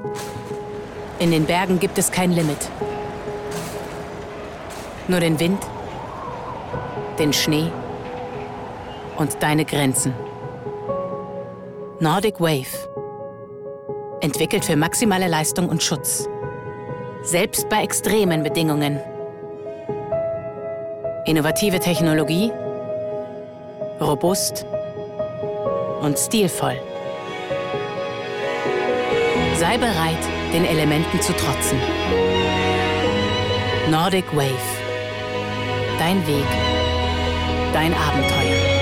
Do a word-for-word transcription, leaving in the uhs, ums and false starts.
In den Bergen gibt es kein Limit. Nur den Wind, den Schnee und deine Grenzen. Nordic Wave. Entwickelt für maximale Leistung und Schutz. Selbst bei extremen Bedingungen. Innovative Technologie, robust und stilvoll. Sei bereit, den Elementen zu trotzen. Nordic Wave. Dein Weg, dein Abenteuer.